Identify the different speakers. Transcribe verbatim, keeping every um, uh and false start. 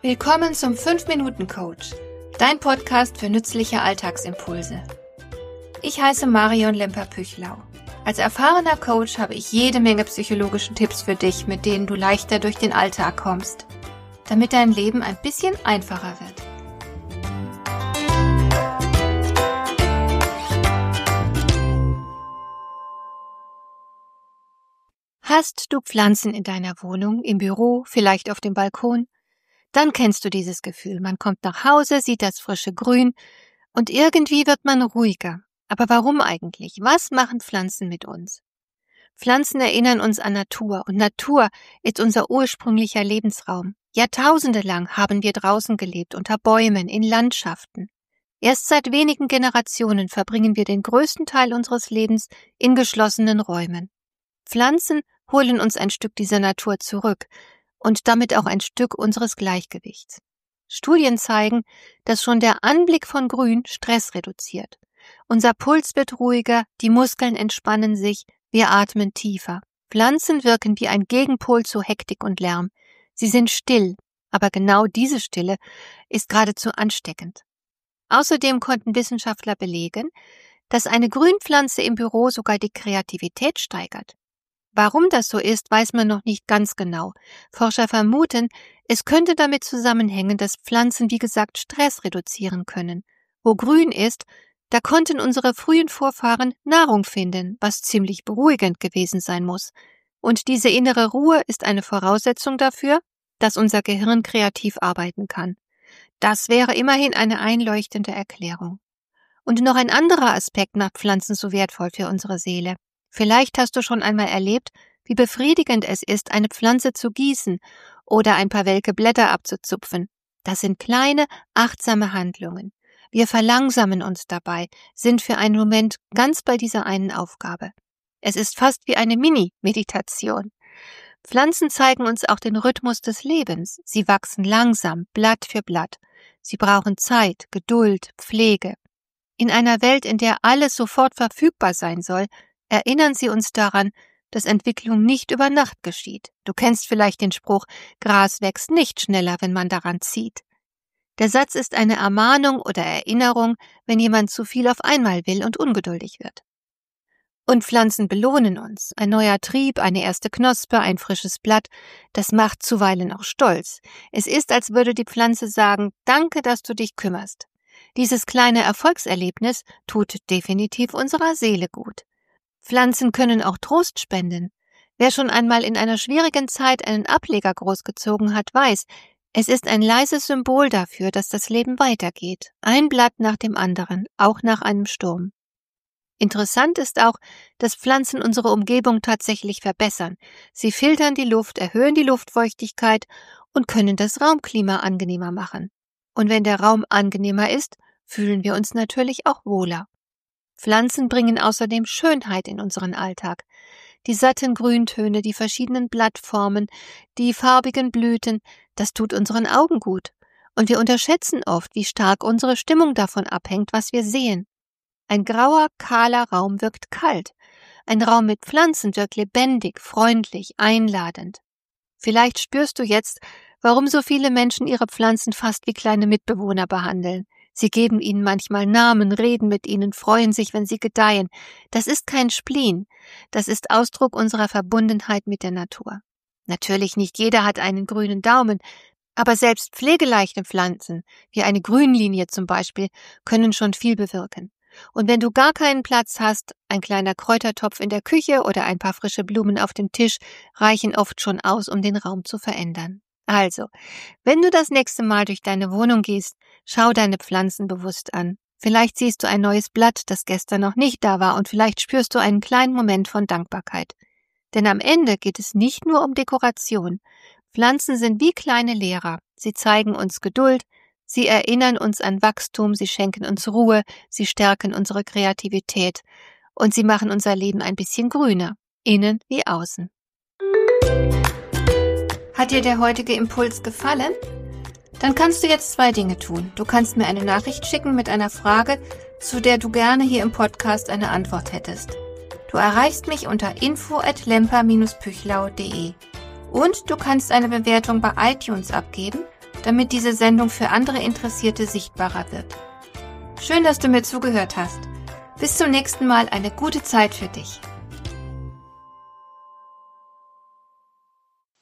Speaker 1: Willkommen zum fünf Minuten Coach, dein Podcast für nützliche Alltagsimpulse. Ich heiße Marion Lemper-Püchlau. Als erfahrener Coach habe ich jede Menge psychologische Tipps für dich, mit denen du leichter durch den Alltag kommst, damit dein Leben ein bisschen einfacher wird. Hast du Pflanzen in deiner Wohnung, im Büro, vielleicht auf dem Balkon? Dann kennst du dieses Gefühl. Man kommt nach Hause, sieht das frische Grün und irgendwie wird man ruhiger. Aber warum eigentlich? Was machen Pflanzen mit uns? Pflanzen erinnern uns an Natur und Natur ist unser ursprünglicher Lebensraum. Jahrtausende lang haben wir draußen gelebt, unter Bäumen, in Landschaften. Erst seit wenigen Generationen verbringen wir den größten Teil unseres Lebens in geschlossenen Räumen. Pflanzen holen uns ein Stück dieser Natur zurück und damit auch ein Stück unseres Gleichgewichts. Studien zeigen, dass schon der Anblick von Grün Stress reduziert. Unser Puls wird ruhiger, die Muskeln entspannen sich, wir atmen tiefer. Pflanzen wirken wie ein Gegenpol zu Hektik und Lärm. Sie sind still, aber genau diese Stille ist geradezu ansteckend. Außerdem konnten Wissenschaftler belegen, dass eine Grünpflanze im Büro sogar die Kreativität steigert. Warum das so ist, weiß man noch nicht ganz genau. Forscher vermuten, es könnte damit zusammenhängen, dass Pflanzen, wie gesagt, Stress reduzieren können. Wo Grün ist, da konnten unsere frühen Vorfahren Nahrung finden, was ziemlich beruhigend gewesen sein muss. Und diese innere Ruhe ist eine Voraussetzung dafür, dass unser Gehirn kreativ arbeiten kann. Das wäre immerhin eine einleuchtende Erklärung. Und noch ein anderer Aspekt macht Pflanzen so wertvoll für unsere Seele. Vielleicht hast du schon einmal erlebt, wie befriedigend es ist, eine Pflanze zu gießen oder ein paar welke Blätter abzuzupfen. Das sind kleine, achtsame Handlungen. Wir verlangsamen uns dabei, sind für einen Moment ganz bei dieser einen Aufgabe. Es ist fast wie eine Mini-Meditation. Pflanzen zeigen uns auch den Rhythmus des Lebens. Sie wachsen langsam, Blatt für Blatt. Sie brauchen Zeit, Geduld, Pflege. In einer Welt, in der alles sofort verfügbar sein soll, erinnern sie uns daran, dass Entwicklung nicht über Nacht geschieht. Du kennst vielleicht den Spruch, Gras wächst nicht schneller, wenn man daran zieht. Der Satz ist eine Ermahnung oder Erinnerung, wenn jemand zu viel auf einmal will und ungeduldig wird. Und Pflanzen belohnen uns. Ein neuer Trieb, eine erste Knospe, ein frisches Blatt, das macht zuweilen auch stolz. Es ist, als würde die Pflanze sagen, danke, dass du dich kümmerst. Dieses kleine Erfolgserlebnis tut definitiv unserer Seele gut. Pflanzen können auch Trost spenden. Wer schon einmal in einer schwierigen Zeit einen Ableger großgezogen hat, weiß, es ist ein leises Symbol dafür, dass das Leben weitergeht. Ein Blatt nach dem anderen, auch nach einem Sturm. Interessant ist auch, dass Pflanzen unsere Umgebung tatsächlich verbessern. Sie filtern die Luft, erhöhen die Luftfeuchtigkeit und können das Raumklima angenehmer machen. Und wenn der Raum angenehmer ist, fühlen wir uns natürlich auch wohler. Pflanzen bringen außerdem Schönheit in unseren Alltag. Die satten Grüntöne, die verschiedenen Blattformen, die farbigen Blüten, das tut unseren Augen gut. Und wir unterschätzen oft, wie stark unsere Stimmung davon abhängt, was wir sehen. Ein grauer, kahler Raum wirkt kalt. Ein Raum mit Pflanzen wirkt lebendig, freundlich, einladend. Vielleicht spürst du jetzt, warum so viele Menschen ihre Pflanzen fast wie kleine Mitbewohner behandeln. Sie geben ihnen manchmal Namen, reden mit ihnen, freuen sich, wenn sie gedeihen. Das ist kein Spleen. Das ist Ausdruck unserer Verbundenheit mit der Natur. Natürlich nicht jeder hat einen grünen Daumen, aber selbst pflegeleichte Pflanzen, wie eine Grünlinie zum Beispiel, können schon viel bewirken. Und wenn du gar keinen Platz hast, ein kleiner Kräutertopf in der Küche oder ein paar frische Blumen auf dem Tisch reichen oft schon aus, um den Raum zu verändern. Also, wenn du das nächste Mal durch deine Wohnung gehst, schau deine Pflanzen bewusst an. Vielleicht siehst du ein neues Blatt, das gestern noch nicht da war, und vielleicht spürst du einen kleinen Moment von Dankbarkeit. Denn am Ende geht es nicht nur um Dekoration. Pflanzen sind wie kleine Lehrer. Sie zeigen uns Geduld, sie erinnern uns an Wachstum, sie schenken uns Ruhe, sie stärken unsere Kreativität und sie machen unser Leben ein bisschen grüner, innen wie außen. Hat dir der heutige Impuls gefallen? Dann kannst du jetzt zwei Dinge tun. Du kannst mir eine Nachricht schicken mit einer Frage, zu der du gerne hier im Podcast eine Antwort hättest. Du erreichst mich unter info at lemper dash püchlau punkt de. Und du kannst eine Bewertung bei iTunes abgeben. damit diese Sendung für andere Interessierte sichtbarer wird. Schön, dass du mir zugehört hast. Bis zum nächsten Mal, eine gute Zeit für dich.